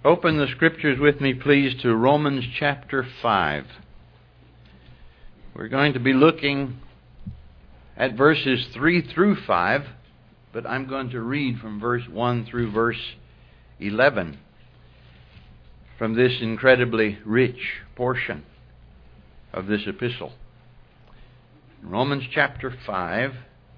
Open the Scriptures with me, please, to Romans chapter 5. We're going to be looking at verses 3 through 5, but I'm going to read from verse 1 through verse 11 from this incredibly rich portion of this epistle. Romans chapter 5,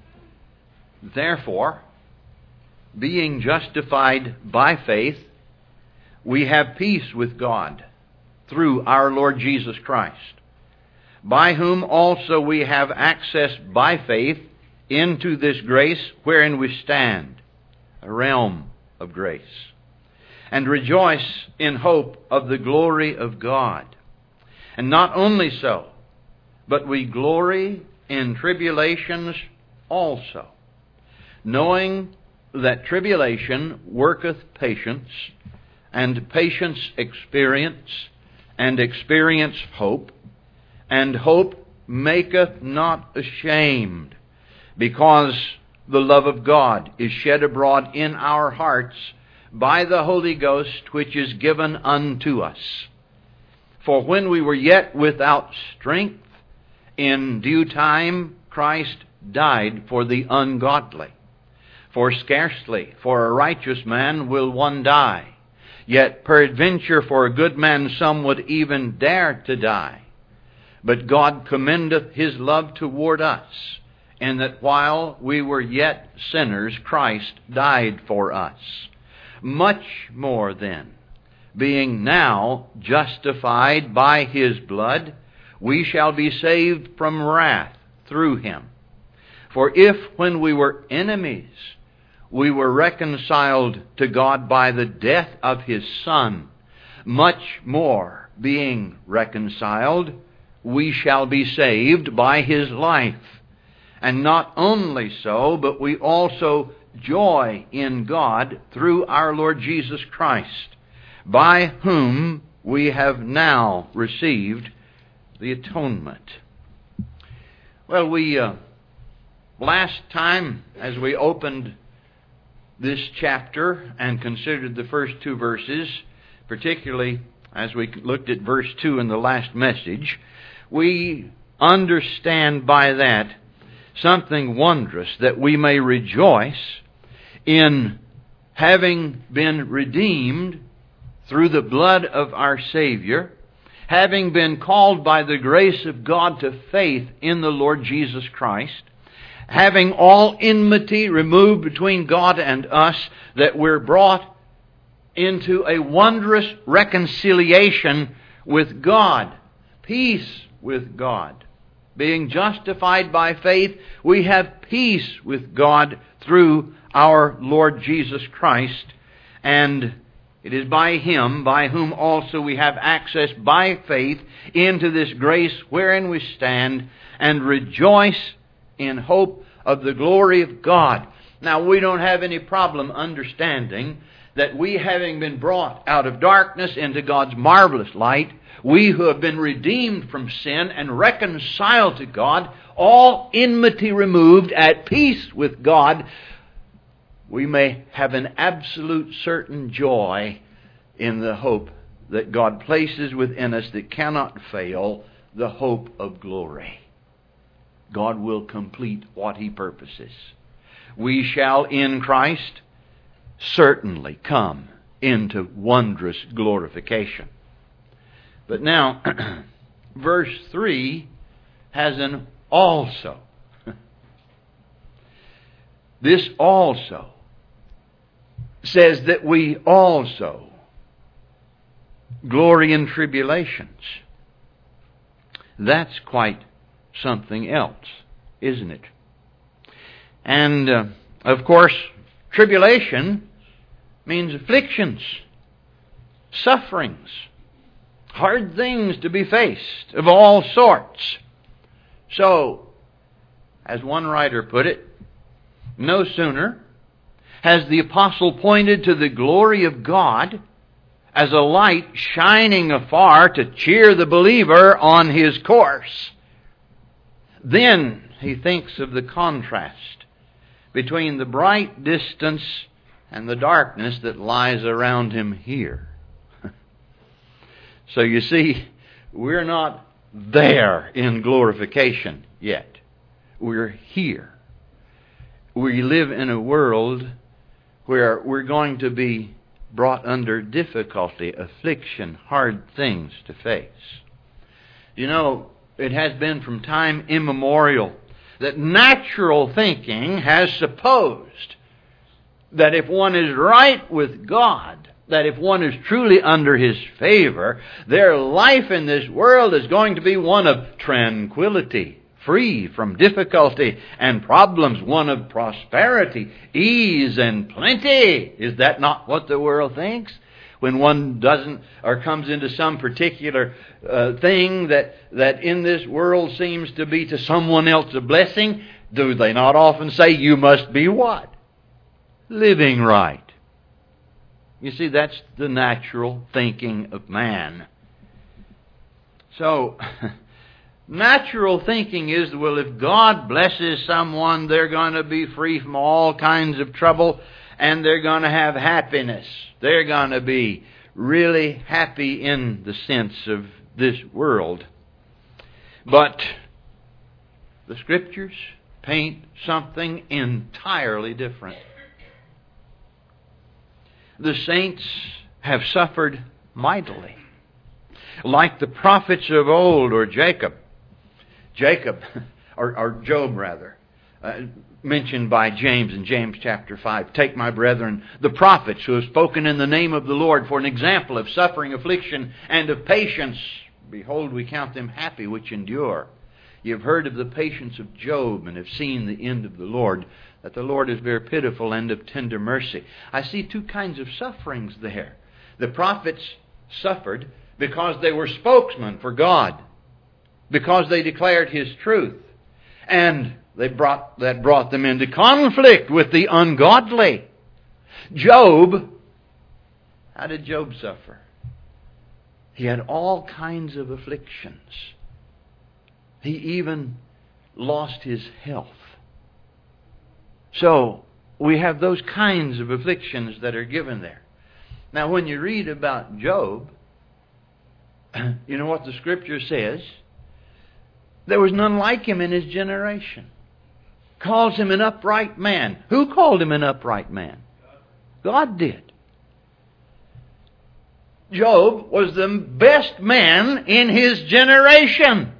therefore, being justified by faith, we have peace with God through our Lord Jesus Christ, by whom also we have access by faith into this grace wherein we stand, a realm of grace, and rejoice in hope of the glory of God. And not only so, but we glory in tribulations also, knowing that tribulation worketh patience, and patience experience, and experience hope, and hope maketh not ashamed, because the love of God is shed abroad in our hearts by the Holy Ghost, which is given unto us. For when we were yet without strength, in due time Christ died for the ungodly. For scarcely for a righteous man will one die, yet peradventure for a good man some would even dare to die. But God commendeth His love toward us, in that while we were yet sinners, Christ died for us. Much more then, being now justified by His blood, we shall be saved from wrath through Him. For if, when we were enemies, we were reconciled to God by the death of His Son, much more, being reconciled, we shall be saved by His life. And not only so, but we also joy in God through our Lord Jesus Christ, by whom we have now received the atonement. Well, last time, as we opened this chapter and considered the first two verses, particularly as we looked at verse 2 in the last message, we understand by that something wondrous, that we may rejoice in having been redeemed through the blood of our Savior, having been called by the grace of God to faith in the Lord Jesus Christ, having all enmity removed between God and us, that we're brought into a wondrous reconciliation with God, peace with God. Being justified by faith, we have peace with God through our Lord Jesus Christ, and it is by Him, by whom also we have access by faith into this grace wherein we stand, and rejoice in hope of the glory of God. Now, we don't have any problem understanding that we, having been brought out of darkness into God's marvelous light, we who have been redeemed from sin and reconciled to God, all enmity removed, at peace with God, we may have an absolute certain joy in the hope that God places within us that cannot fail, the hope of glory. God will complete what He purposes. We shall in Christ certainly come into wondrous glorification. But now, verse 3 has an also. This also says that we also glory in tribulations. That's quite something else, isn't it? And, of course, tribulation means afflictions, sufferings, hard things to be faced of all sorts. So, as one writer put it, no sooner has the apostle pointed to the glory of God as a light shining afar to cheer the believer on his course, then he thinks of the contrast between the bright distance and the darkness that lies around him here. So you see, we're not there in glorification yet. We're here. We live in a world where we're going to be brought under difficulty, affliction, hard things to face. You know, it has been from time immemorial that natural thinking has supposed that if one is right with God, that if one is truly under His favor, their life in this world is going to be one of tranquility, free from difficulty and problems, one of prosperity, ease, and plenty. Is that not what the world thinks? When one doesn't or comes into some particular thing that in this world seems to be to someone else a blessing, do they not often say, you must be what? Living right. You see, that's the natural thinking of man. So, natural thinking is, well, if God blesses someone, they're going to be free from all kinds of trouble, and they're going to have happiness. They're going to be really happy in the sense of this world. But the Scriptures paint something entirely different. The saints have suffered mightily. Like the prophets of old, or Job, mentioned by James in James chapter 5. Take my brethren, the prophets who have spoken in the name of the Lord for an example of suffering, affliction, and of patience. Behold, we count them happy which endure. You have heard of the patience of Job and have seen the end of the Lord, that the Lord is very pitiful and of tender mercy. I see two kinds of sufferings there. The prophets suffered because they were spokesmen for God, because they declared His truth, and that brought them into conflict with the ungodly. Job, how did Job suffer? He had all kinds of afflictions. He even lost his health. So, we have those kinds of afflictions that are given there. Now, when you read about Job, you know what the Scripture says? There was none like him in his generation. Calls him an upright man. Who called him an upright man? God did. Job was the best man in his generation.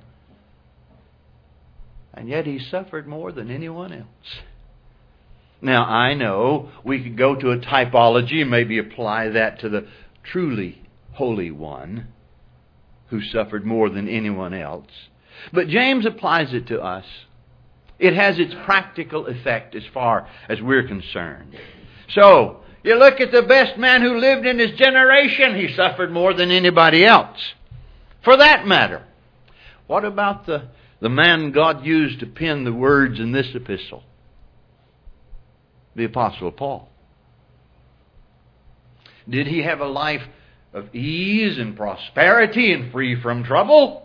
And yet he suffered more than anyone else. Now, I know we could go to a typology and maybe apply that to the truly Holy One who suffered more than anyone else. But James applies it to us. It has its practical effect as far as we're concerned. So, you look at the best man who lived in his generation, he suffered more than anybody else. For that matter, what about the man God used to pen the words in this epistle? The Apostle Paul. Did he have a life of ease and prosperity and free from trouble?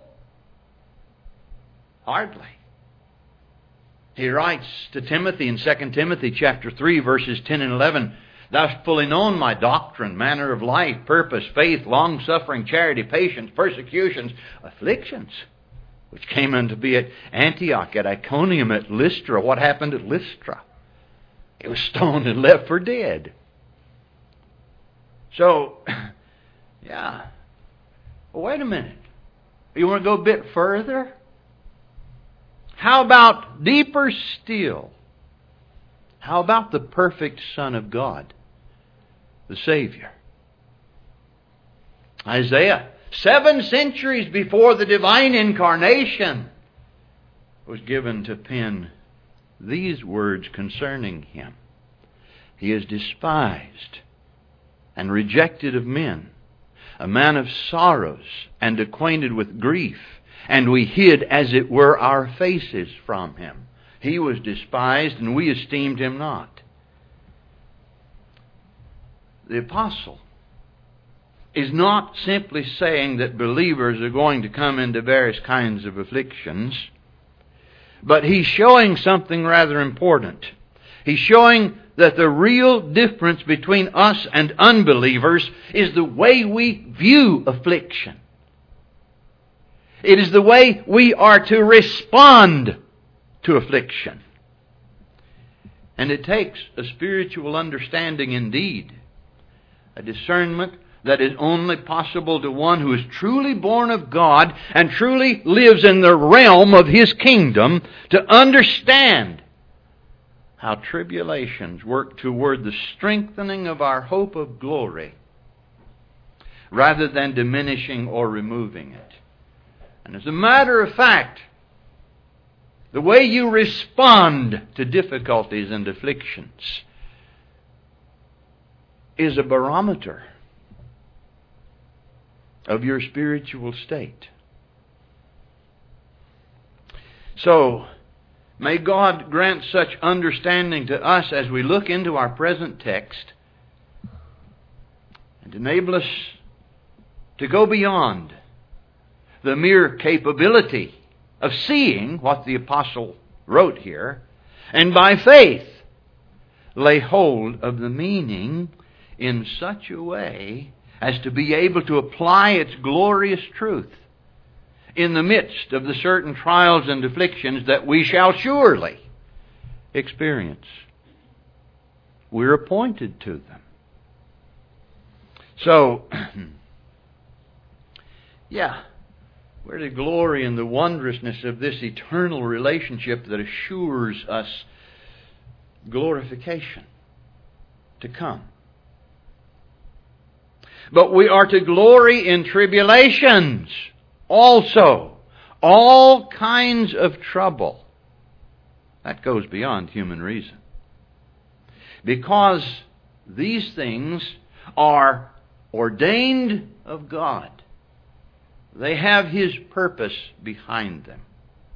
Hardly. He writes to Timothy in 2 Timothy chapter 3, verses 10 and 11, Thou hast fully known my doctrine, manner of life, purpose, faith, long-suffering, charity, patience, persecutions, afflictions, which came unto be at Antioch, at Iconium, at Lystra. What happened at Lystra? He was stoned and left for dead. So, yeah. Well, wait a minute. You want to go a bit further? How about deeper still? How about the perfect Son of God, the Savior? Isaiah, 7 centuries before the divine incarnation, was given to pen these words concerning Him. He is despised and rejected of men, a man of sorrows and acquainted with grief, and we hid, as it were, our faces from Him. He was despised, and we esteemed Him not. The apostle is not simply saying that believers are going to come into various kinds of afflictions, but he's showing something rather important. He's showing that the real difference between us and unbelievers is the way we view affliction. It is the way we are to respond to affliction. And it takes a spiritual understanding indeed, a discernment that is only possible to one who is truly born of God and truly lives in the realm of His kingdom, to understand how tribulations work toward the strengthening of our hope of glory rather than diminishing or removing it. And as a matter of fact, the way you respond to difficulties and afflictions is a barometer of your spiritual state. So, may God grant such understanding to us as we look into our present text and enable us to go beyond the mere capability of seeing what the apostle wrote here, and by faith lay hold of the meaning in such a way as to be able to apply its glorious truth in the midst of the certain trials and afflictions that we shall surely experience. We're appointed to them. So, we're to glory in the wondrousness of this eternal relationship that assures us glorification to come. But we are to glory in tribulations also. All kinds of trouble. That goes beyond human reason. Because these things are ordained of God. They have His purpose behind them.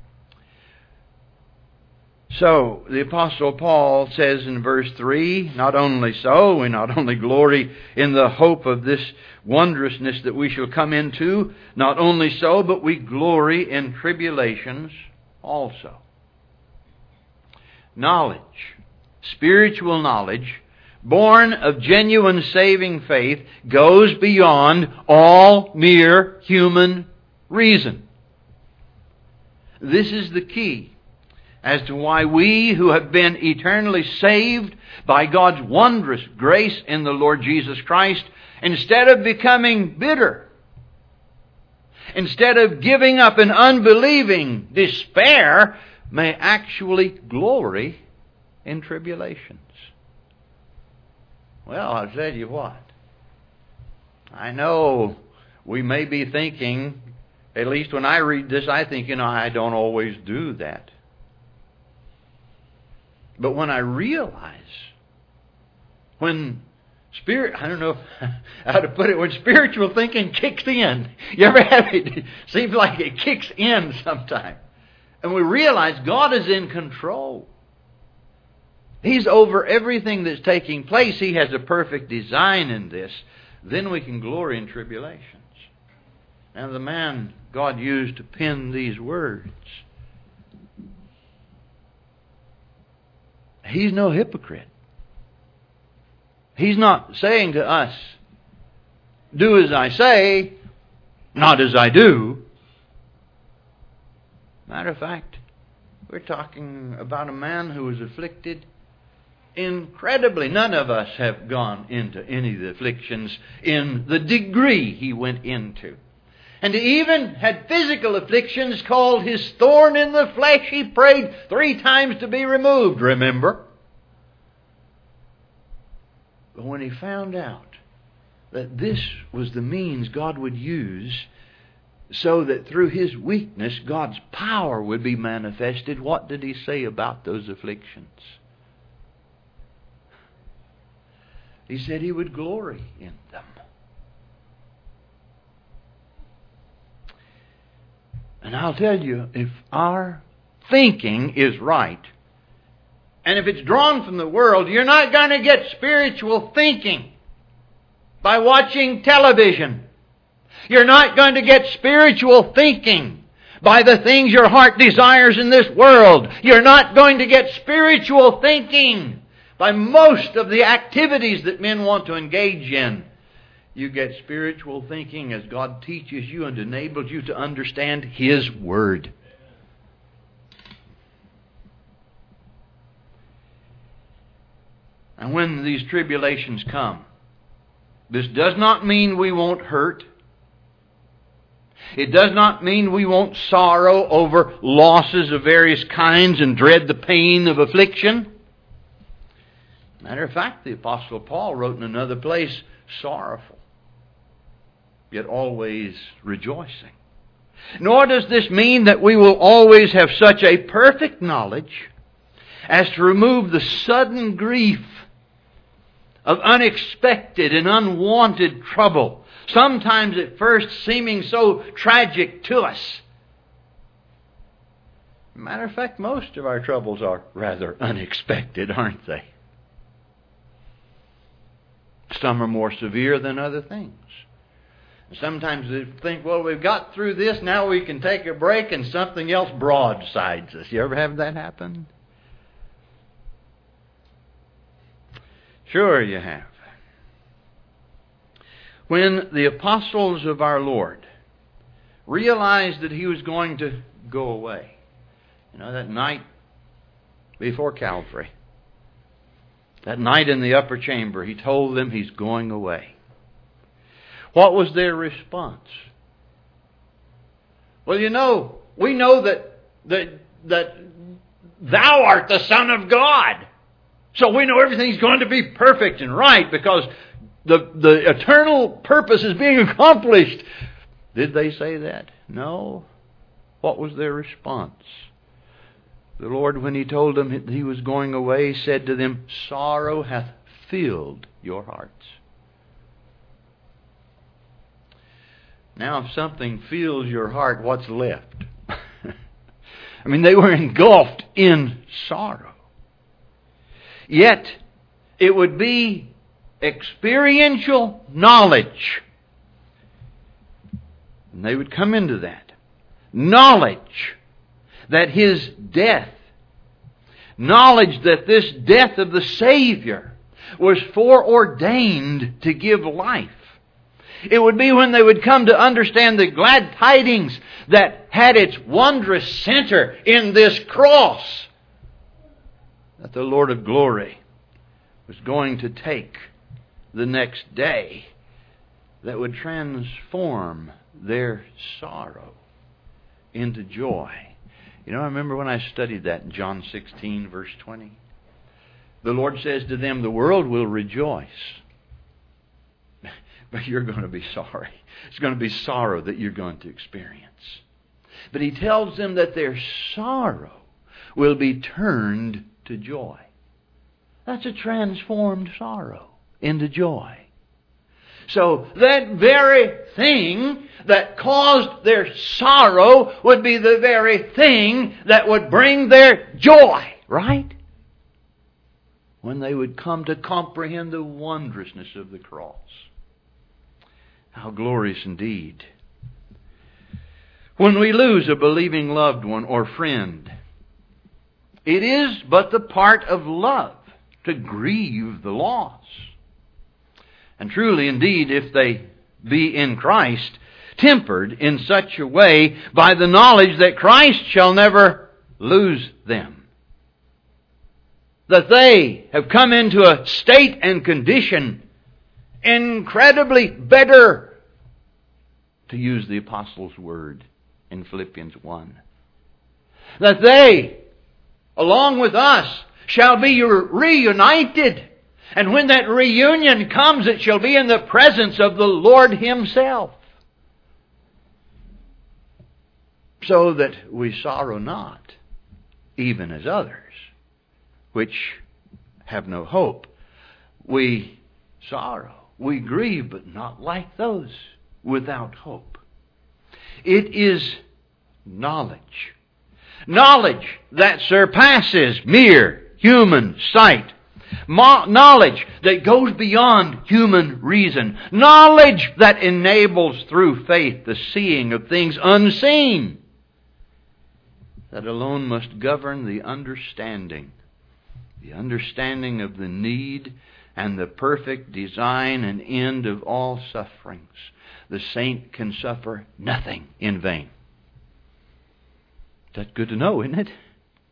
So, the Apostle Paul says in verse 3, not only so, we not only glory in the hope of this wondrousness that we shall come into, not only so, but we glory in tribulations also. Knowledge, spiritual knowledge, born of genuine saving faith, goes beyond all mere human reason. This is the key as to why we who have been eternally saved by God's wondrous grace in the Lord Jesus Christ, instead of becoming bitter, instead of giving up in unbelieving despair, may actually glory in tribulations. Well, I'll tell you what. I know we may be thinking, at least when I read this, I think, I don't always do that. But when I realize, when I don't know how to put it, when spiritual thinking kicks in, you ever have it? It seems like it kicks in sometime. And we realize God is in control. He's over everything that's taking place. He has a perfect design in this. Then we can glory in tribulations. And the man God used to pen these words, he's no hypocrite. He's not saying to us, do as I say, not as I do. Matter of fact, we're talking about a man who was afflicted incredibly. None of us have gone into any of the afflictions in the degree he went into. And he even had physical afflictions called his thorn in the flesh. He prayed 3 times to be removed, remember? But when he found out that this was the means God would use so that through his weakness God's power would be manifested, what did he say about those afflictions? He said he would glory in them. And I'll tell you, if our thinking is right, and if it's drawn from the world, you're not going to get spiritual thinking by watching television. You're not going to get spiritual thinking by the things your heart desires in this world. You're not going to get spiritual thinking by most of the activities that men want to engage in. You get spiritual thinking as God teaches you and enables you to understand His Word. And when these tribulations come, this does not mean we won't hurt. It does not mean we won't sorrow over losses of various kinds and dread the pain of affliction. Matter of fact, the Apostle Paul wrote in another place, sorrowful, yet always rejoicing. Nor does this mean that we will always have such a perfect knowledge as to remove the sudden grief of unexpected and unwanted trouble, sometimes at first seeming so tragic to us. Matter of fact, most of our troubles are rather unexpected, aren't they? Some are more severe than other things. Sometimes they think, well, we've got through this, now we can take a break, and something else broadsides us. You ever have that happen? Sure you have. When the apostles of our Lord realized that He was going to go away, that night before Calvary, that night in the upper chamber, He told them He's going away. What was their response? Well, we know that Thou art the Son of God. So we know everything's going to be perfect and right because the eternal purpose is being accomplished. Did they say that? No. What was their response? The Lord, when He told them that He was going away, said to them, sorrow hath filled your hearts. Now, if something fills your heart, what's left? They were engulfed in sorrow. Yet, it would be experiential knowledge. And they would come into that. Knowledge that His death, knowledge that this death of the Savior was foreordained to give life. It would be when they would come to understand the glad tidings that had its wondrous center in this cross, that the Lord of glory was going to take the next day, that would transform their sorrow into joy. I remember when I studied that in John 16, verse 20. The Lord says to them, the world will rejoice, but you're going to be sorry. It's going to be sorrow that you're going to experience. But He tells them that their sorrow will be turned to joy. That's a transformed sorrow into joy. So that very thing that caused their sorrow would be the very thing that would bring their joy, right? When they would come to comprehend the wondrousness of the cross. How glorious indeed. When we lose a believing loved one or friend, it is but the part of love to grieve the loss. And truly, indeed, if they be in Christ, tempered in such a way by the knowledge that Christ shall never lose them. That they have come into a state and condition incredibly better, to use the Apostle's word in Philippians 1. That they, along with us, shall be reunited. And when that reunion comes, it shall be in the presence of the Lord Himself. So that we sorrow not, even as others, which have no hope. We sorrow, we grieve, but not like those without hope. It is knowledge. Knowledge that surpasses mere human sight. Knowledge that goes beyond human reason. Knowledge that enables through faith the seeing of things unseen. That alone must govern the understanding of the need and the perfect design and end of all sufferings, the saint can suffer nothing in vain. That's good to know, isn't it?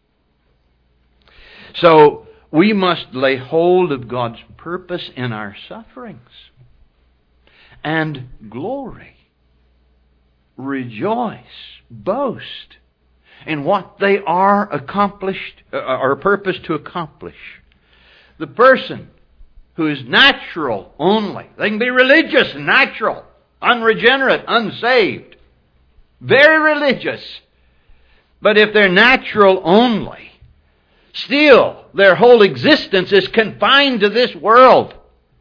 So we must lay hold of God's purpose in our sufferings and glory, rejoice, boast in what they are accomplished or purposed to accomplish. The person who is natural only, they can be religious and natural, unregenerate, unsaved, very religious. But if they're natural only, still their whole existence is confined to this world.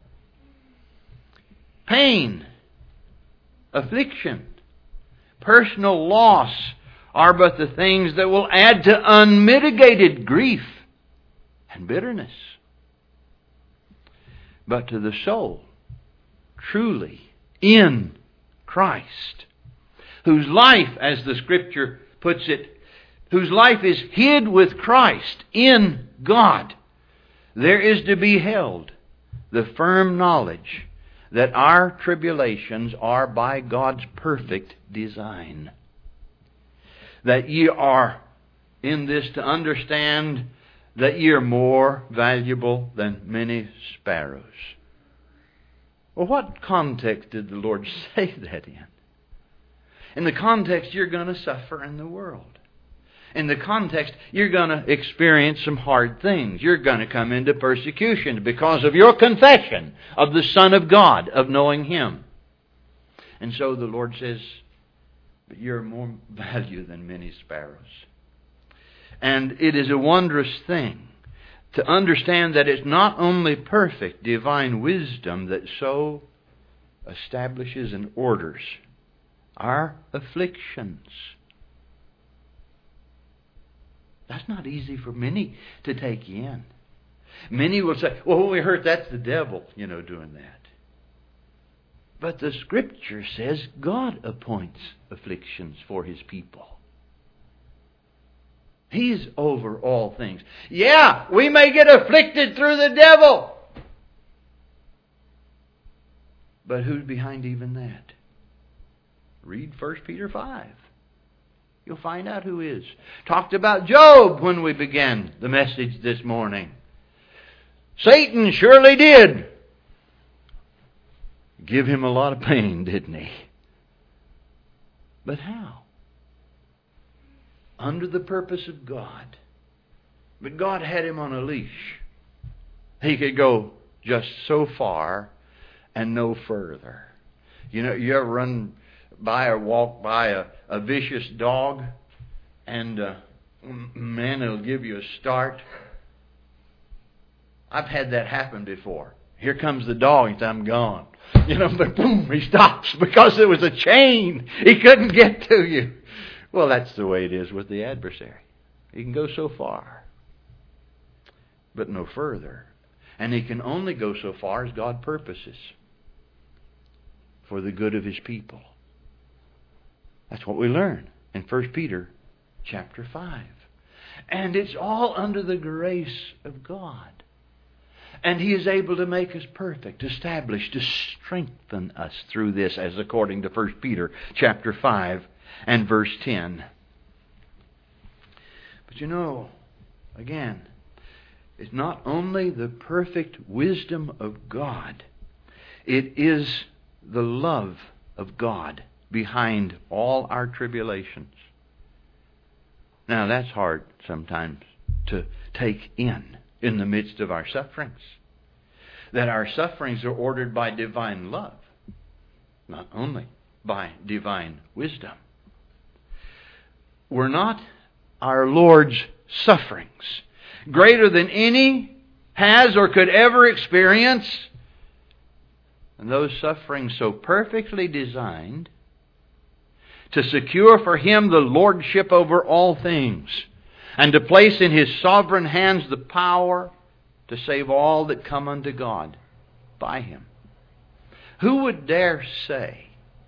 Pain, affliction, personal loss are but the things that will add to unmitigated grief and bitterness. But to the soul, truly in Christ, whose life, as the Scripture puts it, whose life is hid with Christ in God, there is to be held the firm knowledge that our tribulations are by God's perfect design. That ye are in this to understand that ye are more valuable than many sparrows. Well, what context did the Lord say that in? In the context, you're going to suffer in the world. In the context, you're going to experience some hard things. You're going to come into persecution because of your confession of the Son of God, of knowing Him. And so the Lord says, but you're more value than many sparrows. And it is a wondrous thing to understand that it's not only perfect divine wisdom that so establishes and orders our afflictions. That's not easy for many to take in. Many will say, well, when we hurt, that's the devil, doing that. But the Scripture says God appoints afflictions for His people. He's over all things. Yeah, we may get afflicted through the devil. But who's behind even that? Read 1 Peter 5. You'll find out who is. Talked about Job when we began the message this morning. Satan surely did give him a lot of pain, didn't he? But how? Under the purpose of God. But God had him on a leash. He could go just so far and no further. You ever run by or walk by a vicious dog, and man, it'll give you a start. I've had that happen before. Here comes the dog, and I'm gone. But boom, he stops because there was a chain. He couldn't get to you. Well, that's the way it is with the adversary. He can go so far, but no further. And he can only go so far as God purposes for the good of His people. That's what we learn in 1 Peter chapter 5. And it's all under the grace of God. And He is able to make us perfect, establish, to strengthen us through this, as according to 1 Peter chapter 5 and verse 10. But again, it's not only the perfect wisdom of God, it is the love of God behind all our tribulations. Now, that's hard sometimes to take in the midst of our sufferings. That our sufferings are ordered by divine love, not only by divine wisdom. Were not our Lord's sufferings greater than any has or could ever experience? And those sufferings so perfectly designed to secure for Him the lordship over all things, and to place in His sovereign hands the power to save all that come unto God by Him. Who would dare say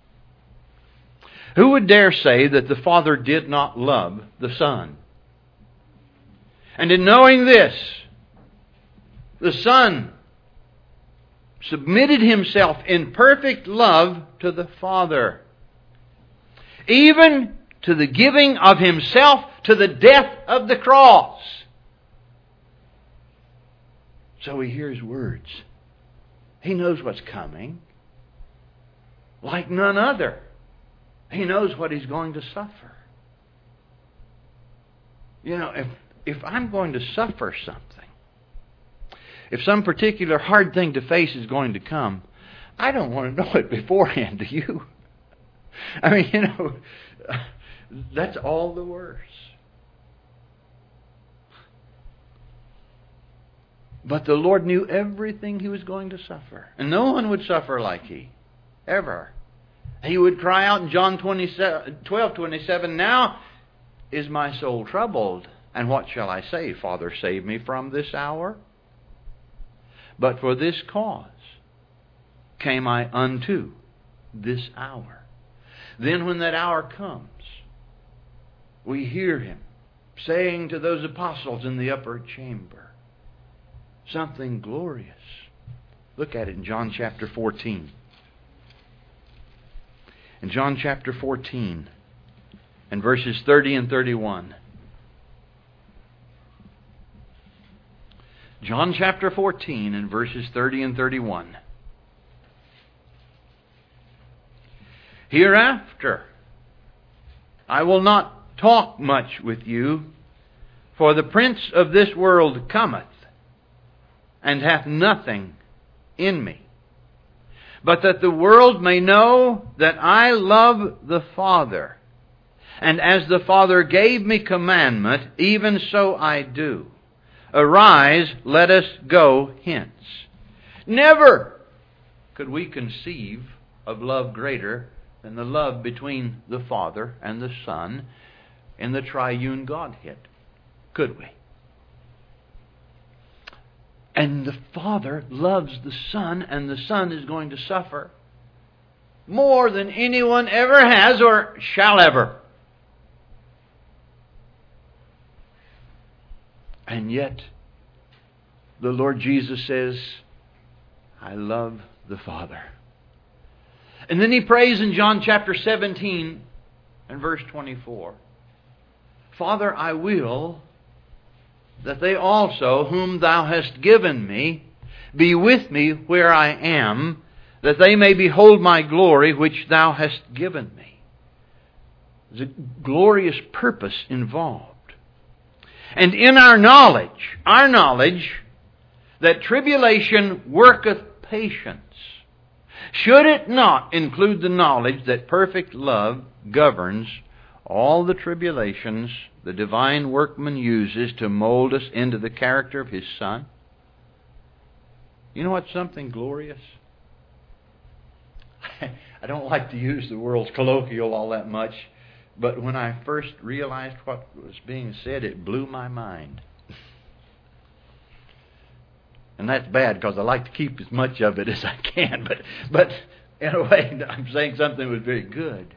that the Father did not love the Son? And in knowing this, the Son submitted Himself in perfect love to the Father, even to the giving of Himself to the death of the cross. So He hears words. He knows what's coming. Like none other. He knows what He's going to suffer. You know, if I'm going to suffer something, if some particular hard thing to face is going to come, I don't want to know it beforehand, do you? I mean, you know, that's all the worse. But the Lord knew everything He was going to suffer. And no one would suffer like He. Ever. He would cry out in John 12:27, "Now is my soul troubled, and what shall I say? Father, save me from this hour? But for this cause came I unto this hour." Then when that hour comes, we hear Him saying to those apostles in the upper chamber something glorious. Look at it in John chapter 14. In John chapter 14 and verses 30 and 31. John chapter 14 and verses 30 and 31. "Hereafter I will not talk much with you, for the prince of this world cometh, and hath nothing in me. But that the world may know that I love the Father, and as the Father gave me commandment, even so I do. Arise, let us go hence." Never could we conceive of love greater than the love between the Father and the Son in the triune Godhead. Could we? And the Father loves the Son, and the Son is going to suffer more than anyone ever has or shall ever. And yet, the Lord Jesus says, "I love the Father." And then He prays in John chapter 17 and verse 24, "Father, I will that they also, whom Thou hast given me, be with me where I am, that they may behold my glory which Thou hast given me." There's a glorious purpose involved. And in our knowledge that tribulation worketh patience, should it not include the knowledge that perfect love governs all the tribulations the divine workman uses to mold us into the character of His Son? You know what's something glorious? I don't like to use the world's colloquial all that much, but when I first realized what was being said, it blew my mind. And that's bad because I like to keep as much of it as I can, but in a way, I'm saying something that was very good.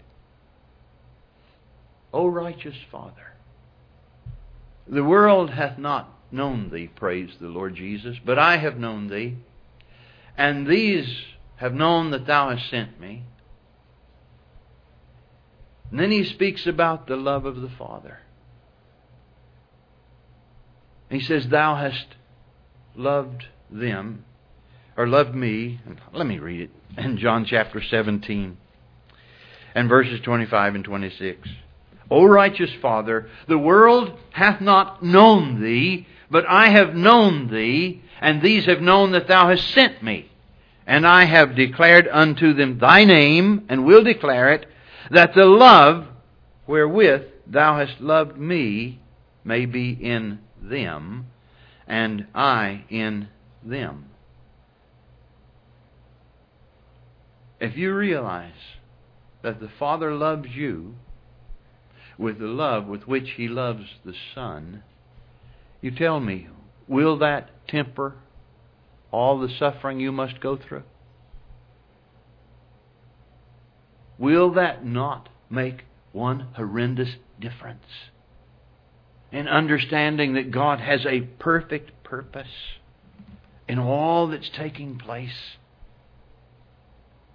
O righteous Father, the world hath not known Thee, praise the Lord Jesus, but I have known Thee, and these have known that Thou hast sent me. And then He speaks about the love of the Father. He says, "Thou hast loved them," or loved me. Let me read it in John chapter 17 and verses 25 and 26. "O righteous Father, the world hath not known Thee, but I have known Thee, and these have known that Thou hast sent me. And I have declared unto them Thy name, and will declare it, that the love wherewith Thou hast loved me may be in them, and I in them." If you realize that the Father loves you with the love with which He loves the Son, you tell me, will that temper all the suffering you must go through? Will that not make one horrendous difference in understanding that God has a perfect purpose in all that's taking place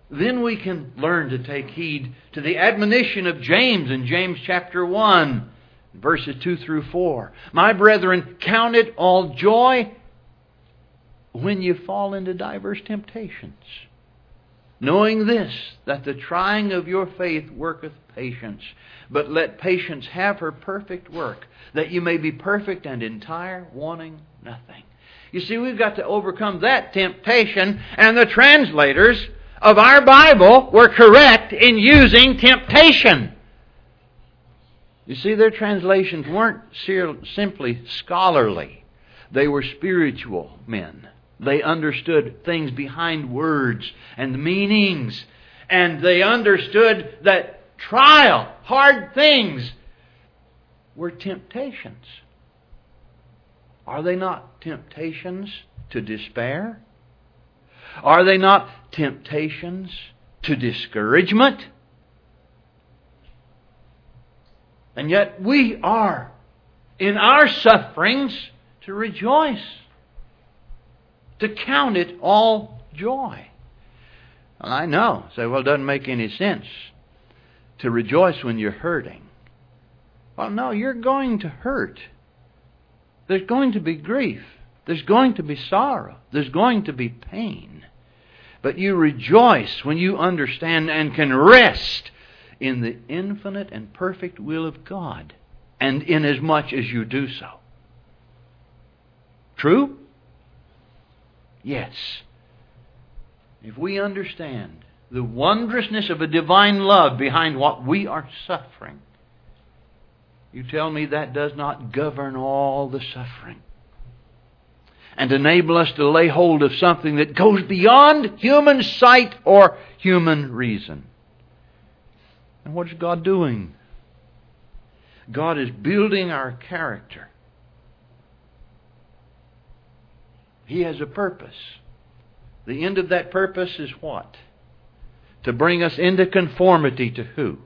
then we can learn to take heed to the admonition of James in James chapter 1, verses 2 through 4. My brethren, count it all joy when you fall into diverse temptations, knowing this, that the trying of your faith worketh patience. But let patience have her perfect work, that you may be perfect and entire, wanting nothing. You see, we've got to overcome that temptation, and the translators of our Bible were correct in using temptation. You see, their translations weren't simply scholarly. They were spiritual men. They understood things behind words and meanings. And they understood that trial, hard things, were temptations. Are they not temptations to despair? Are they not temptations to discouragement? And yet we are, in our sufferings, to rejoice, to count it all joy. Well, I know. Say, well, it doesn't make any sense to rejoice when you're hurting. Well, no, you're going to hurt. There's going to be grief. There's going to be sorrow. There's going to be pain. But you rejoice when you understand and can rest in the infinite and perfect will of God, and inasmuch as you do so. True? Yes. If we understand the wondrousness of a divine love behind what we are suffering, you tell me that does not govern all the suffering and enable us to lay hold of something that goes beyond human sight or human reason. And what is God doing? God is building our character. He has a purpose. The end of that purpose is what? To bring us into conformity to who?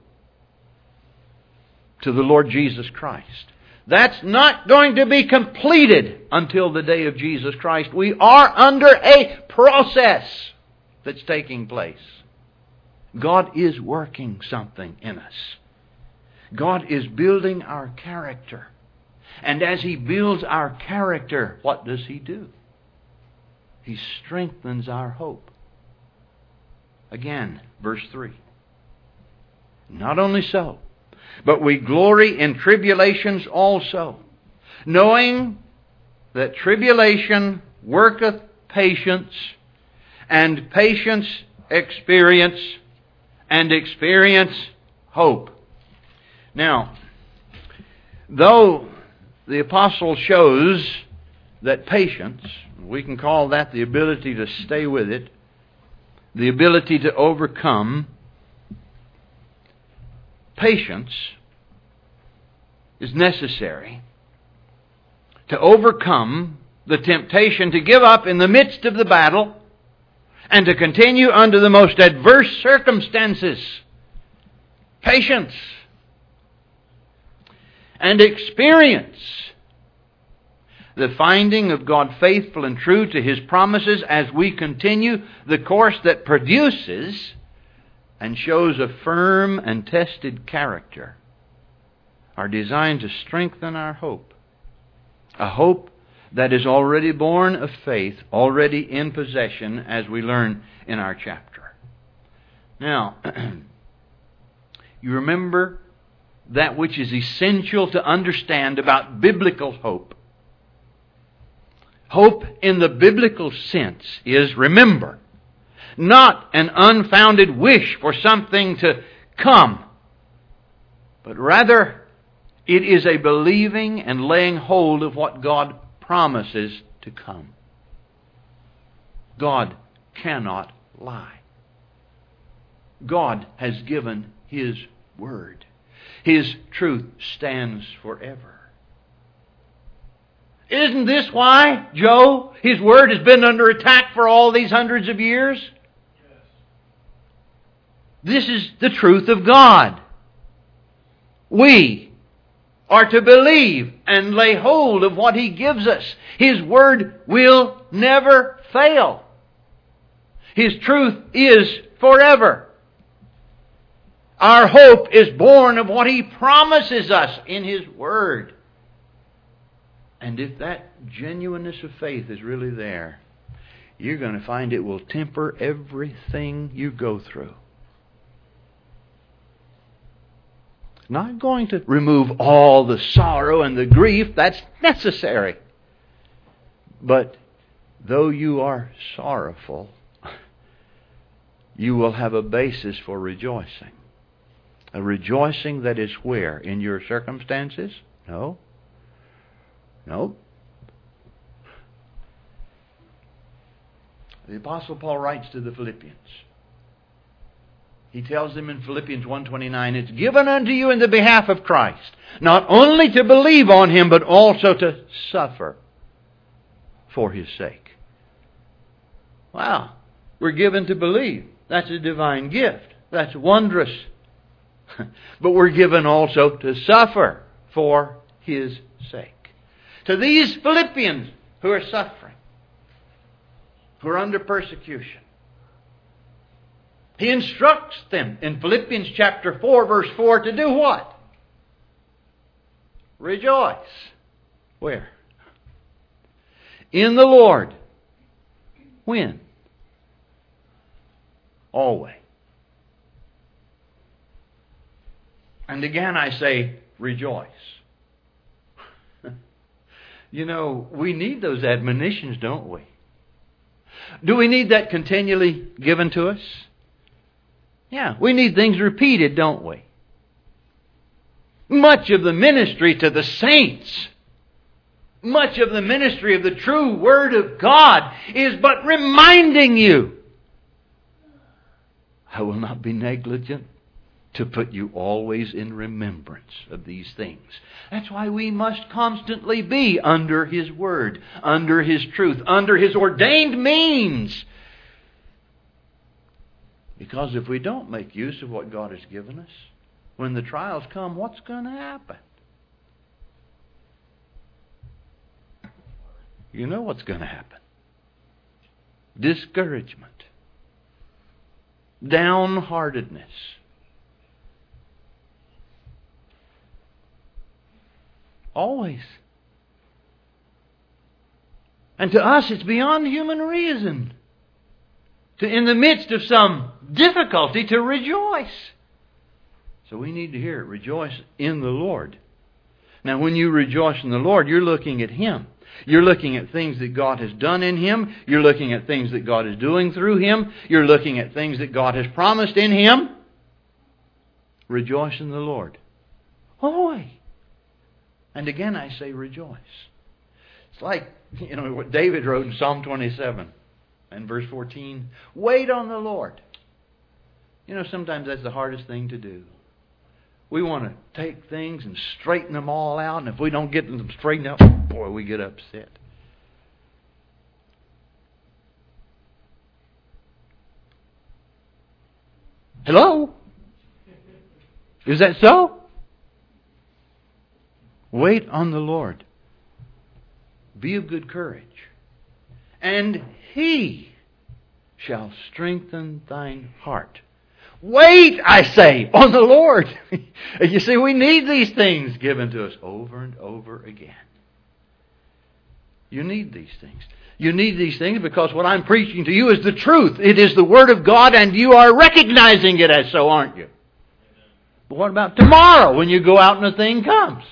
To the Lord Jesus Christ. That's not going to be completed until the day of Jesus Christ. We are under a process that's taking place. God is working something in us. God is building our character. And as He builds our character, what does He do? He strengthens our hope. Again, verse 3. Not only so, but we glory in tribulations also, knowing that tribulation worketh patience, and patience experience, and experience hope. Now, though the apostle shows that patience, we can call that the ability to stay with it, the ability to overcome, patience is necessary to overcome the temptation to give up in the midst of the battle and to continue under the most adverse circumstances. Patience and experience the finding of God faithful and true to His promises as we continue the course that produces and shows a firm and tested character are designed to strengthen our hope. A hope that is already born of faith, already in possession, as we learn in our chapter. Now, you remember that which is essential to understand about biblical hope. Hope in the biblical sense is, remember, not an unfounded wish for something to come, but rather it is a believing and laying hold of what God promises to come. God cannot lie. God has given His word. His truth stands forever. Isn't this why, Joe, His word has been under attack for all these hundreds of years? Yes. This is the truth of God. We are to believe and lay hold of what He gives us. His word will never fail. His truth is forever. Our hope is born of what He promises us in His Word. And if that genuineness of faith is really there, you're going to find it will temper everything you go through. It's not going to remove all the sorrow and the grief. That's necessary. But though you are sorrowful, you will have a basis for rejoicing. A rejoicing that is where? In your circumstances? No. No. The Apostle Paul writes to the Philippians. He tells them in Philippians 1:29, it's given unto you in the behalf of Christ, not only to believe on Him, but also to suffer for His sake. Wow. We're given to believe. That's a divine gift. That's wondrous. But we're given also to suffer for His sake. To these Philippians who are suffering, who are under persecution, he instructs them in Philippians chapter 4, verse 4 to do what? Rejoice. Where? In the Lord. When? Always. And again I say, rejoice. You know, we need those admonitions, don't we? Do we need that continually given to us? Yeah, we need things repeated, don't we? Much of the ministry to the saints, much of the ministry of the true Word of God is but reminding you. I will not be negligent to put you always in remembrance of these things. That's why we must constantly be under His Word, under His truth, under His ordained means. Because if we don't make use of what God has given us, when the trials come, what's going to happen? You know what's going to happen. Discouragement. Downheartedness. Always. And to us it's beyond human reason to, in the midst of some difficulty, to rejoice. So we need to hear it. Rejoice in the Lord. Now when you rejoice in the Lord, you're looking at Him. You're looking at things that God has done in Him. You're looking at things that God is doing through Him. You're looking at things that God has promised in Him. Rejoice in the Lord. Always. And again I say rejoice. It's like, what David wrote in Psalm 27 and verse 14. Wait on the Lord. Sometimes that's the hardest thing to do. We want to take things and straighten them all out, and if we don't get them straightened out, boy, we get upset. Hello? Is that so? Wait on the Lord. Be of good courage. And He shall strengthen thine heart. Wait, I say, on the Lord. You see, we need these things given to us over and over again. You need these things. You need these things because what I'm preaching to you is the truth. It is the Word of God, and you are recognizing it as so, aren't you? But what about tomorrow when you go out and the thing comes?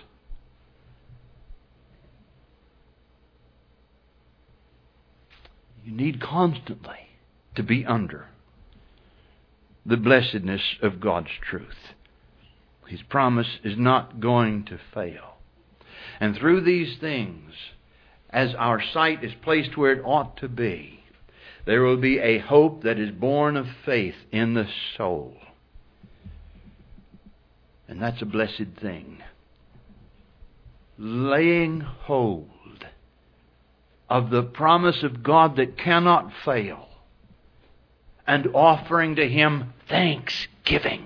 You need constantly to be under the blessedness of God's truth. His promise is not going to fail. And through these things, as our sight is placed where it ought to be, there will be a hope that is born of faith in the soul. And that's a blessed thing. Laying hold of the promise of God that cannot fail, and offering to Him thanksgiving,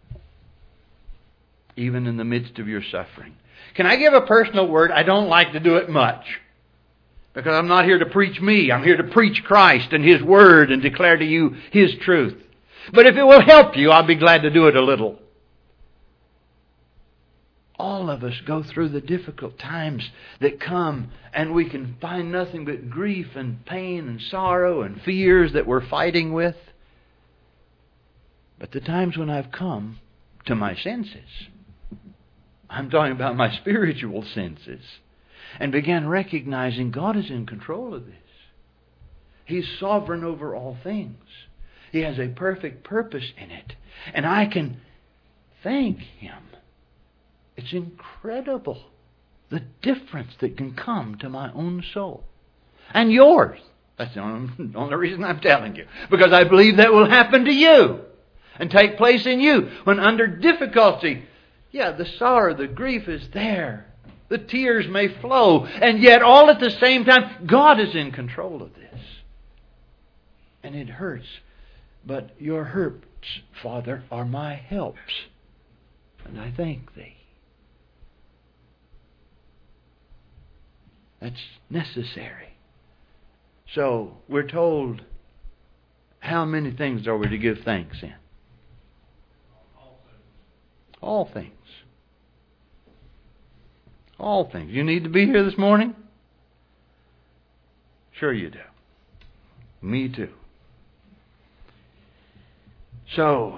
even in the midst of your suffering. Can I give a personal word? I don't like to do it much. Because I'm not here to preach me. I'm here to preach Christ and His Word and declare to you His truth. But if it will help you, I'll be glad to do it a little. All of us go through the difficult times that come, and we can find nothing but grief and pain and sorrow and fears that we're fighting with. But the times when I've come to my senses, I'm talking about my spiritual senses, and began recognizing God is in control of this. He's sovereign over all things. He has a perfect purpose in it. And I can thank Him. It's incredible the difference that can come to my own soul. And yours. That's the only reason I'm telling you. Because I believe that will happen to you. And take place in you. When under difficulty, the sorrow, the grief is there. The tears may flow. And yet all at the same time, God is in control of this. And it hurts. But your hurts, Father, are my helps. And I thank Thee. That's necessary. So, we're told, how many things are we to give thanks in? All things. All things. You need to be here this morning? Sure you do. Me too. So,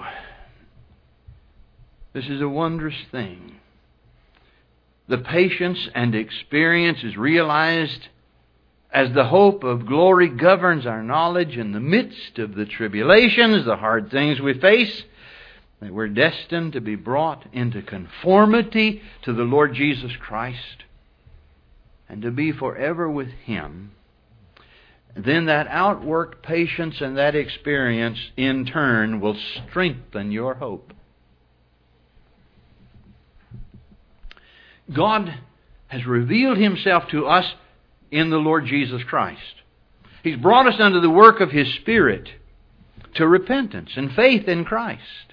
this is a wondrous thing. The patience and experience is realized as the hope of glory governs our knowledge in the midst of the tribulations, the hard things we face, that we're destined to be brought into conformity to the Lord Jesus Christ and to be forever with Him. Then that outworked patience and that experience in turn will strengthen your hope. God has revealed Himself to us in the Lord Jesus Christ. He's brought us under the work of His Spirit to repentance and faith in Christ.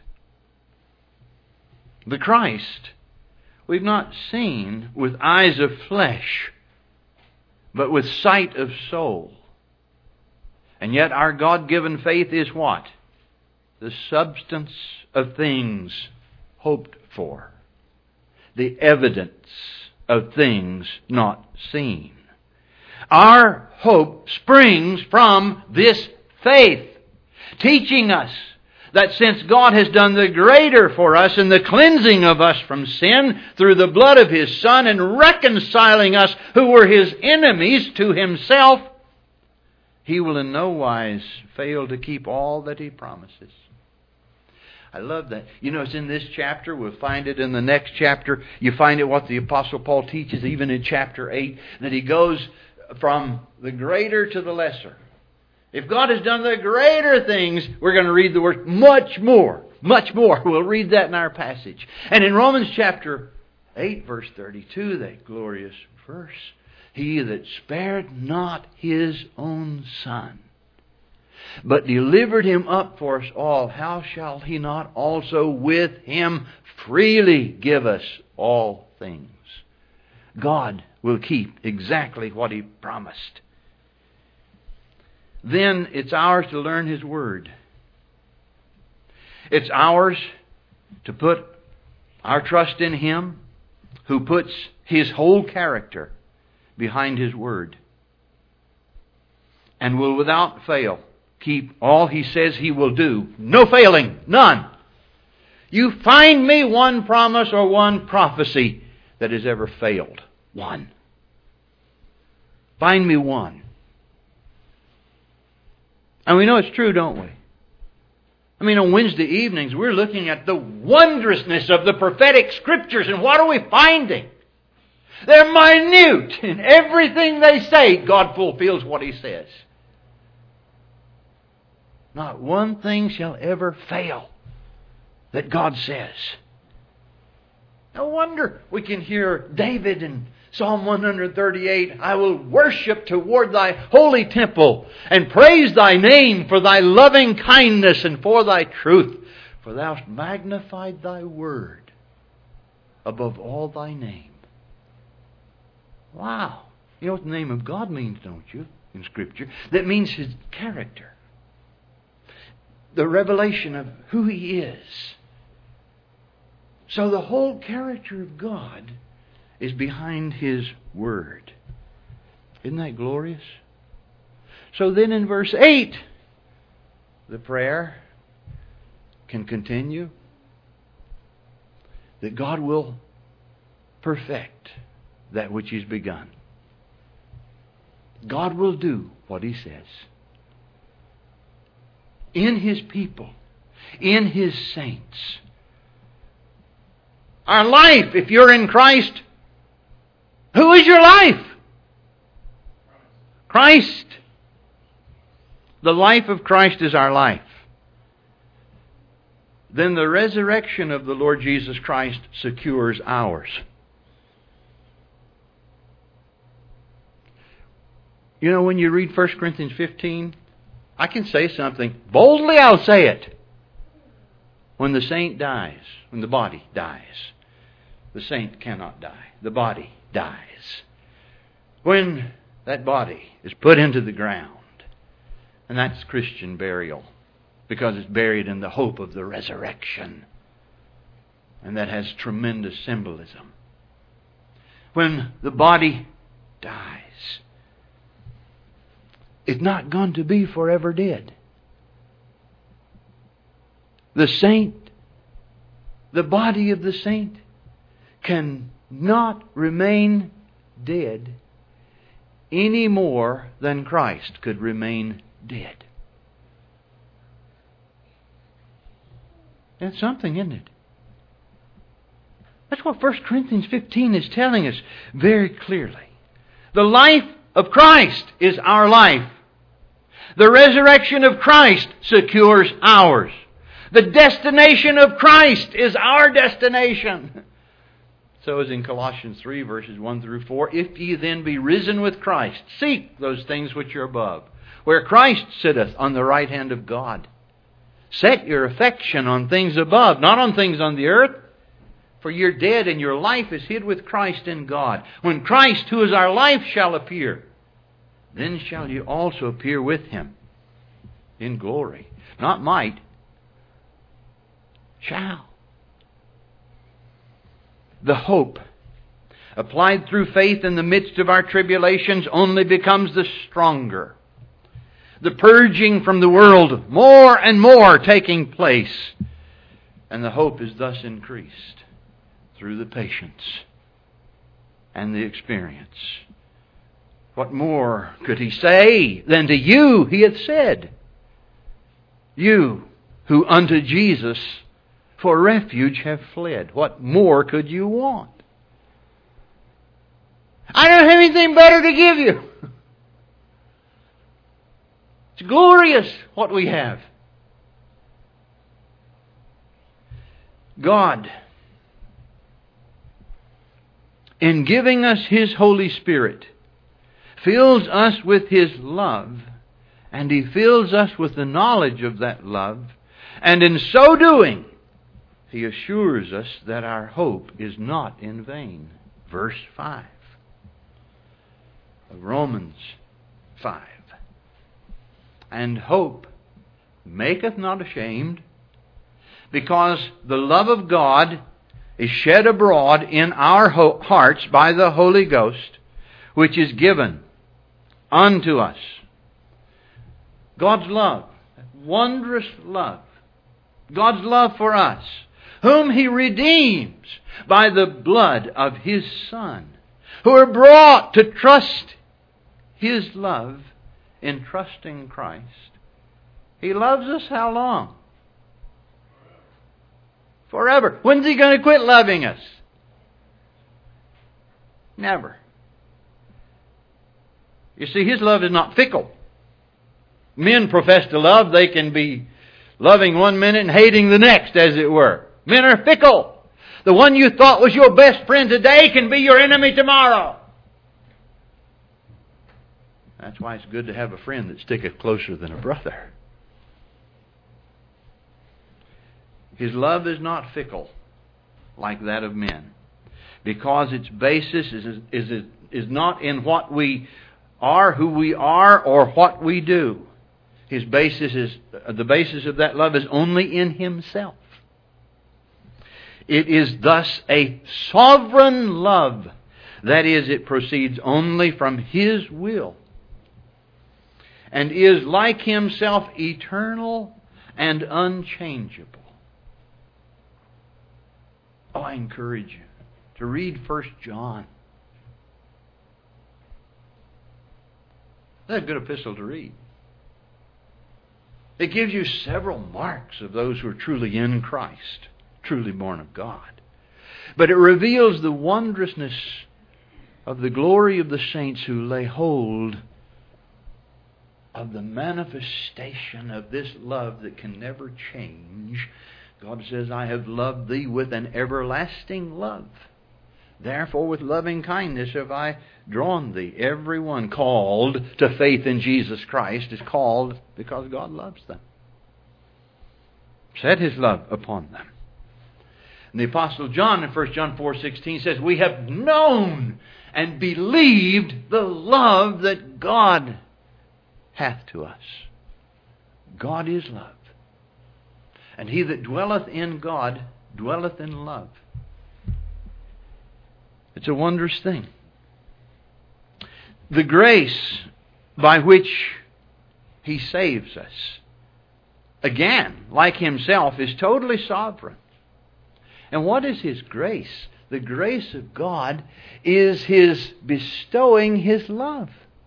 The Christ we've not seen with eyes of flesh, but with sight of soul. And yet our God-given faith is what? The substance of things hoped for. The evidence of things not seen. Our hope springs from this faith, teaching us that since God has done the greater for us in the cleansing of us from sin through the blood of His Son and reconciling us who were His enemies to Himself, He will in no wise fail to keep all that He promises. I love that. It's in this chapter. We'll find it in the next chapter. You find it what the Apostle Paul teaches even in chapter 8, that he goes from the greater to the lesser. If God has done the greater things, we're going to read the word much more. Much more. We'll read that in our passage. And in Romans chapter 8, verse 32, that glorious verse, He that spared not His own Son, but delivered Him up for us all, how shall He not also with Him freely give us all things? God will keep exactly what He promised. Then it's ours to learn His Word. It's ours to put our trust in Him, who puts His whole character behind His Word, and will without fail keep all He says He will do. No failing. None. You find me one promise or one prophecy that has ever failed. One. Find me one. And we know it's true, don't we? On Wednesday evenings, we're looking at the wondrousness of the prophetic Scriptures, and what are we finding? They're minute. In everything they say, God fulfills what He says. Not one thing shall ever fail that God says. No wonder we can hear David in Psalm 138, I will worship toward Thy holy temple and praise Thy name for Thy loving kindness and for Thy truth. For Thou hast magnified Thy word above all Thy name. Wow. You know what the name of God means, don't you, in Scripture? That means His character. The revelation of who He is. So the whole character of God is behind His Word. Isn't that glorious? So then in verse 8, the prayer can continue that God will perfect that which He's begun. God will do what He says. In His people, in His saints. Our life, if you're in Christ, who is your life? Christ. The life of Christ is our life. Then the resurrection of the Lord Jesus Christ secures ours. You know, when you read 1 Corinthians 15, I can say something. Boldly I'll say it. When the saint dies, when the body dies, the saint cannot die. The body dies. When that body is put into the ground, and that's Christian burial, because it's buried in the hope of the resurrection. And that has tremendous symbolism. When the body dies, it's not going to be forever dead. The saint, the body of the saint, cannot remain dead any more than Christ could remain dead. That's something, isn't it? That's what 1 Corinthians 15 is telling us very clearly. The life of Christ is our life. The resurrection of Christ secures ours. The destination of Christ is our destination. So as in Colossians 3, verses 1 through 4, if ye then be risen with Christ, seek those things which are above, where Christ sitteth on the right hand of God. Set your affection on things above, not on things on the earth. For you're dead and your life is hid with Christ in God. When Christ, who is our life, shall appear, then shall you also appear with Him in glory. Not might, shall. The hope applied through faith in the midst of our tribulations only becomes the stronger. The purging from the world more and more taking place. And the hope is thus increased through the patience and the experience. What more could He say than to you He hath said? You who unto Jesus for refuge have fled. What more could you want? I don't have anything better to give you. It's glorious what we have. God, in giving us His Holy Spirit, fills us with His love, and He fills us with the knowledge of that love, and in so doing, He assures us that our hope is not in vain. Verse 5 of Romans 5. And hope maketh not ashamed, because the love of God is shed abroad in our hearts by the Holy Ghost, which is given unto us. God's love, wondrous love, God's love for us, whom He redeems by the blood of His Son, who are brought to trust His love in trusting Christ. He loves us how long? Forever. When's He going to quit loving us? Never. You see, His love is not fickle. Men profess to love. They can be loving one minute and hating the next, as it were. Men are fickle. The one you thought was your best friend today can be your enemy tomorrow. That's why it's good to have a friend that sticketh closer than a brother. His love is not fickle like that of men, because its basis is is not in what we are, who we are, or what we do. The basis of that love is only in Himself. It is thus a sovereign love. That is, it proceeds only from His will, and is like Himself eternal and unchangeable. Oh, I encourage you to read 1 John. That's a good epistle to read. It gives you several marks of those who are truly in Christ, truly born of God. But it reveals the wondrousness of the glory of the saints who lay hold of the manifestation of this love that can never change. God says, I have loved thee with an everlasting love. Therefore with loving kindness have I drawn thee. Everyone called to faith in Jesus Christ is called because God loves them. Set His love upon them. And the Apostle John in 1 John 4:16 says, we have known and believed the love that God hath to us. God is love. And he that dwelleth in God dwelleth in love. It's a wondrous thing. The grace by which He saves us, again, like Himself, is totally sovereign. And what is His grace? The grace of God is His bestowing His love.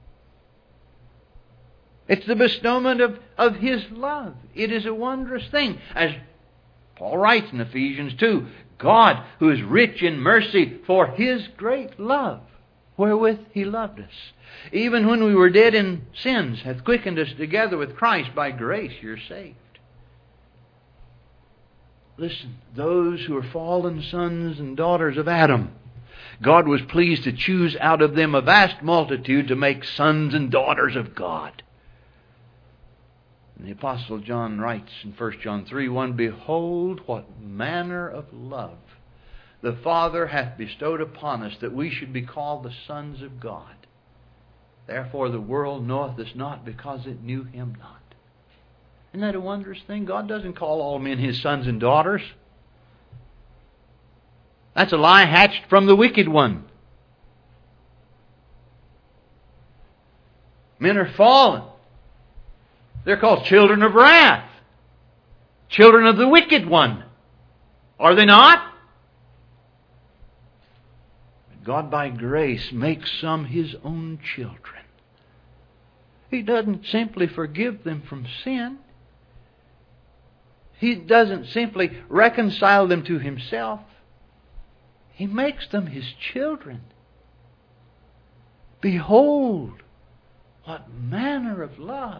It's the bestowment of His love. It is a wondrous thing. As Paul writes in Ephesians 2, God, who is rich in mercy for His great love, wherewith He loved us, even when we were dead in sins, hath quickened us together with Christ. By grace you're saved. Listen, those who are fallen sons and daughters of Adam, God was pleased to choose out of them a vast multitude to make sons and daughters of God. And the Apostle John writes in 1 John 3:1, behold, what manner of love the Father hath bestowed upon us, that we should be called the sons of God. Therefore the world knoweth us not, because it knew Him not. Isn't that a wondrous thing? God doesn't call all men His sons and daughters. That's a lie hatched from the wicked one. Men are fallen. They're called children of wrath. Children of the wicked one. Are they not? God by grace makes some His own children. He doesn't simply forgive them from sin. He doesn't simply reconcile them to Himself. He makes them His children. Behold, what manner of love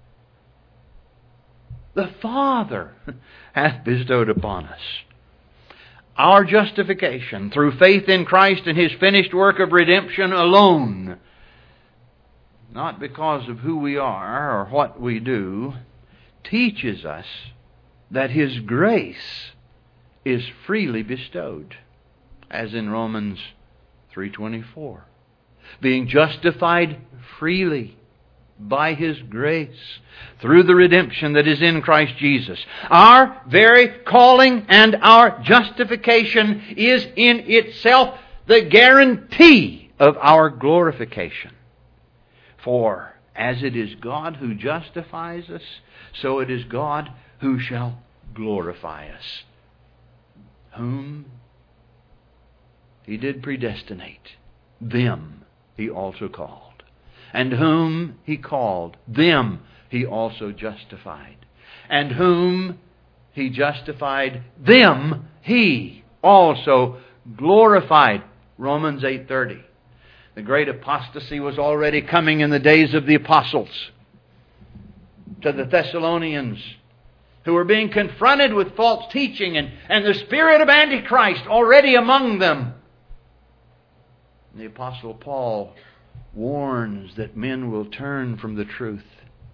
the Father hath bestowed upon us. Our justification through faith in Christ and His finished work of redemption alone, not because of who we are or what we do, teaches us that His grace is freely bestowed, as in Romans 3:24. Being justified freely by His grace through the redemption that is in Christ Jesus. Our very calling and our justification is in itself the guarantee of our glorification. For as it is God who justifies us, so it is God who shall glorify us, whom He did predestinate, them He also called. And whom He called, them He also justified. And whom He justified, them He also glorified. Romans 8:30. The great apostasy was already coming in the days of the apostles. To the Thessalonians, who were being confronted with false teaching and the spirit of Antichrist already among them. And the Apostle Paul warns that men will turn from the truth.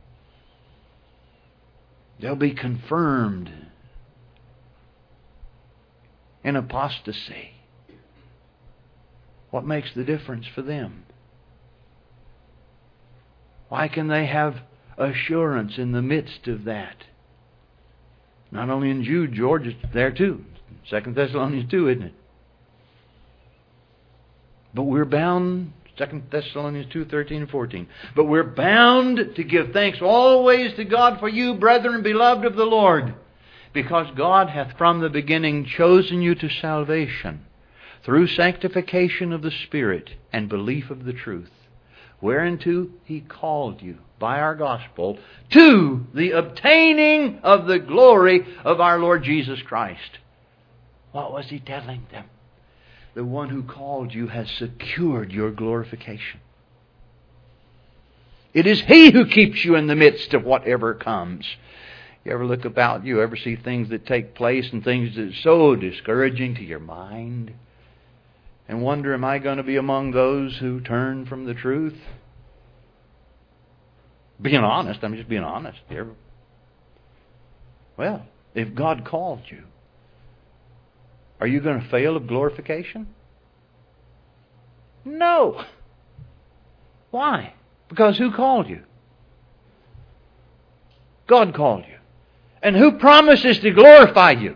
They'll be confirmed in apostasy. What makes the difference for them? Why can they have assurance in the midst of that? Not only in Jude, George, it's there too. 2 Thessalonians 2, isn't it? But we're bound, 2 Thessalonians 2, 13 and 14. But we're bound to give thanks always to God for you, brethren, beloved of the Lord, because God hath from the beginning chosen you to salvation through sanctification of the Spirit and belief of the truth, whereunto He called you by our gospel to the obtaining of the glory of our Lord Jesus Christ. What was He telling them? The one who called you has secured your glorification. It is He who keeps you in the midst of whatever comes. You ever look about, you ever see things that take place and things that are so discouraging to your mind, and wonder, am I going to be among those who turn from the truth? Being honest, I'm just being honest here. Well, if God called you, are you going to fail of glorification? No. Why? Because who called you? God called you. And who promises to glorify you?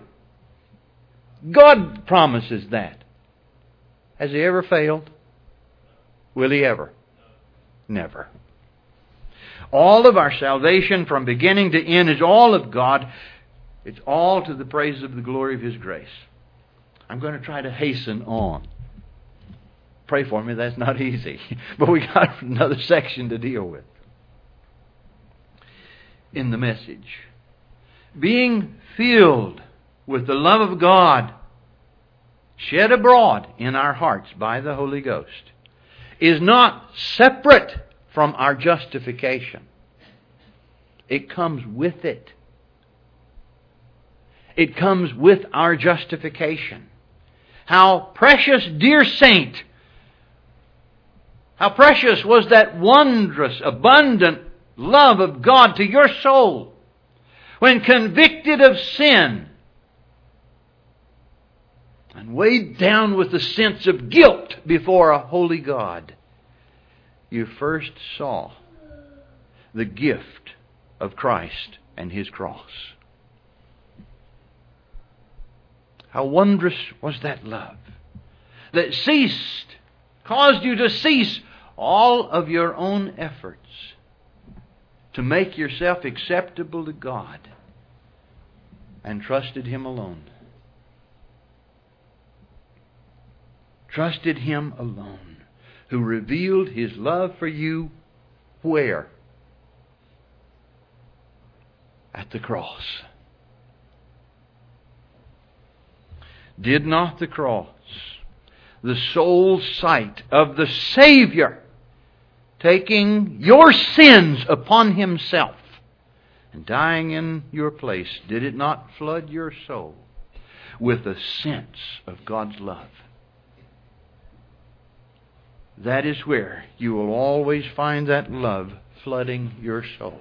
God promises that. Has He ever failed? Will He ever? Never. All of our salvation from beginning to end is all of God. It's all to the praise of the glory of His grace. I'm going to try to hasten on. Pray for me, that's not easy. But we got another section to deal with in the message. Being filled with the love of God shed abroad in our hearts by the Holy Ghost is not separate from our justification. It comes with it. It comes with our justification. How precious, dear saint, how precious was that wondrous, abundant love of God to your soul when convicted of sin and weighed down with the sense of guilt before a holy God. You first saw the gift of Christ and His cross. How wondrous was that love that caused you to cease all of your own efforts to make yourself acceptable to God and trusted Him alone. Trusted Him alone, who revealed His love for you where? At the cross. Did not the cross, the sole sight of the Savior taking your sins upon Himself and dying in your place, did it not flood your soul with a sense of God's love? That is where you will always find that love flooding your soul.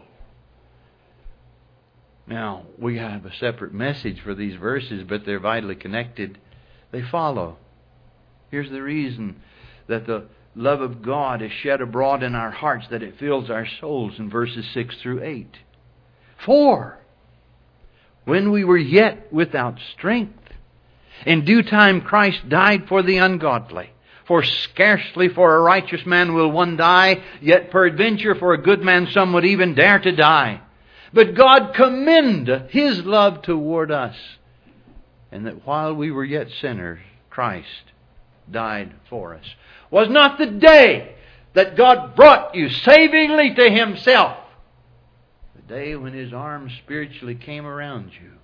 Now, we have a separate message for these verses, but they're vitally connected. They follow. Here's the reason that the love of God is shed abroad in our hearts, that it fills our souls in verses 6 through 8. For, when we were yet without strength, in due time Christ died for the ungodly. For scarcely for a righteous man will one die, yet peradventure for a good man some would even dare to die. But God commendeth His love toward us, and that while we were yet sinners, Christ died for us. Was not the day that God brought you savingly to Himself the day when His arms spiritually came around you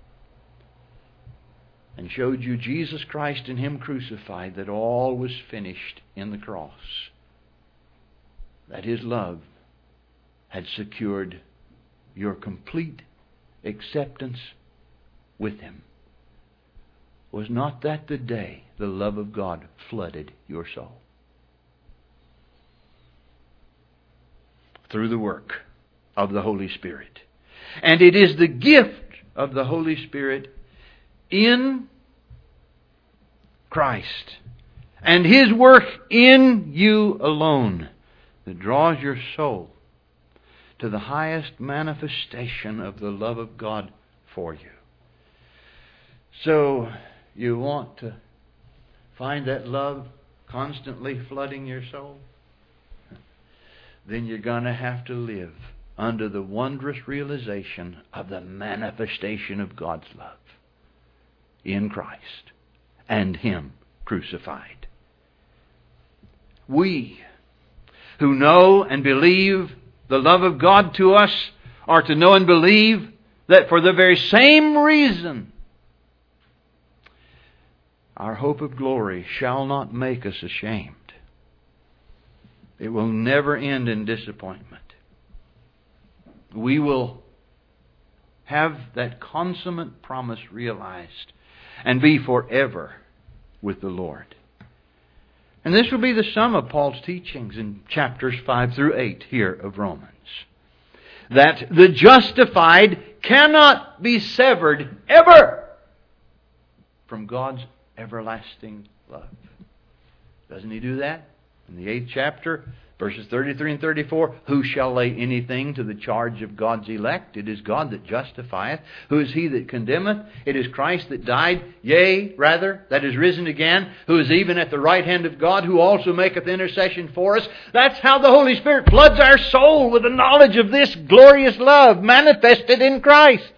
and showed you Jesus Christ and Him crucified, that all was finished in the cross, that His love had secured your complete acceptance with Him? Was not that the day the love of God flooded your soul? Through the work of the Holy Spirit. And it is the gift of the Holy Spirit in Christ and His work in you alone that draws your soul to the highest manifestation of the love of God for you. So, you want to find that love constantly flooding your soul? Then you're going to have to live under the wondrous realization of the manifestation of God's love in Christ and Him crucified. We who know and believe the love of God to us are to know and believe that for the very same reason our hope of glory shall not make us ashamed. It will never end in disappointment. We will have that consummate promise realized and be forever with the Lord. And this will be the sum of Paul's teachings in chapters 5 through 8 here of Romans. That the justified cannot be severed ever from God's everlasting love. Doesn't He do that? In the 8th chapter, verses 33 and 34, who shall lay anything to the charge of God's elect? It is God that justifieth. Who is he that condemneth? It is Christ that died, yea, rather, that is risen again, who is even at the right hand of God, who also maketh intercession for us. That's how the Holy Spirit floods our soul with the knowledge of this glorious love manifested in Christ.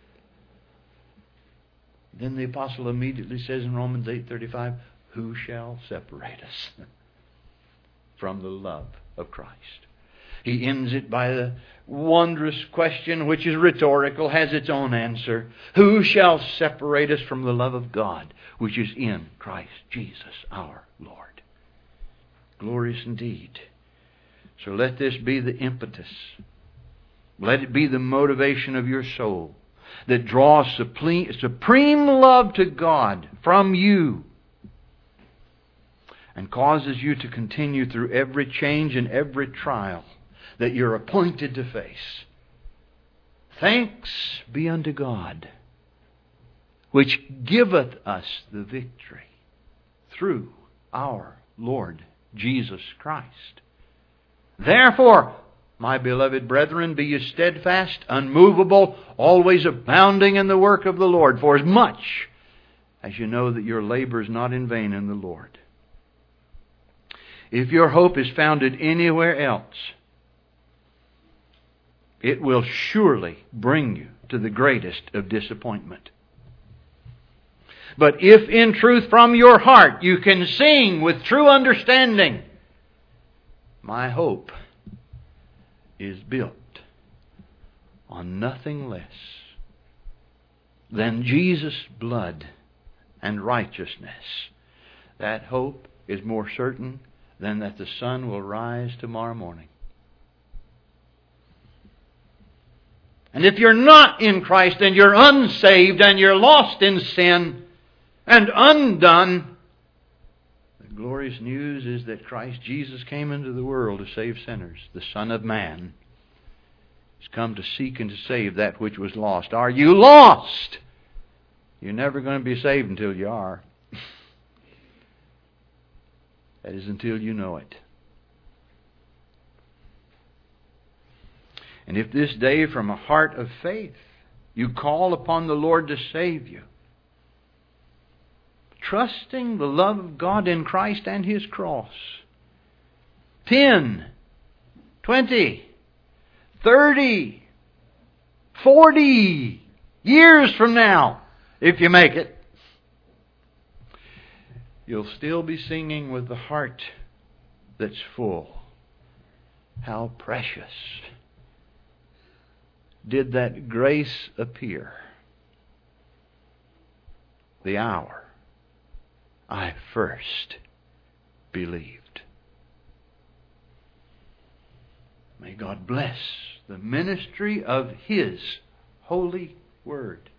Then the apostle immediately says in Romans 8:35, who shall separate us from the love of Christ? He ends it by the wondrous question, which is rhetorical, has its own answer. Who shall separate us from the love of God, which is in Christ Jesus our Lord? Glorious indeed. So let this be the impetus. Let it be the motivation of your soul that draws supreme love to God from you and causes you to continue through every change and every trial that you're appointed to face. Thanks be unto God, which giveth us the victory through our Lord Jesus Christ. Therefore, my beloved brethren, be ye steadfast, unmovable, always abounding in the work of the Lord, for as much as you know that your labor is not in vain in the Lord. If your hope is founded anywhere else, it will surely bring you to the greatest of disappointment. But if in truth from your heart you can sing with true understanding, my hope is built on nothing less than Jesus' blood and righteousness. That hope is more certain than that the sun will rise tomorrow morning. And if you're not in Christ and you're unsaved and you're lost in sin and undone, the glorious news is that Christ Jesus came into the world to save sinners. The Son of Man has come to seek and to save that which was lost. Are you lost? You're never going to be saved until you are. That is, until you know it. And if this day from a heart of faith you call upon the Lord to save you, trusting the love of God in Christ and His cross, 10, 20, 30, 40 years from now, if you make it, you'll still be singing with the heart that's full. How precious did that grace appear the hour I first believed. May God bless the ministry of His holy Word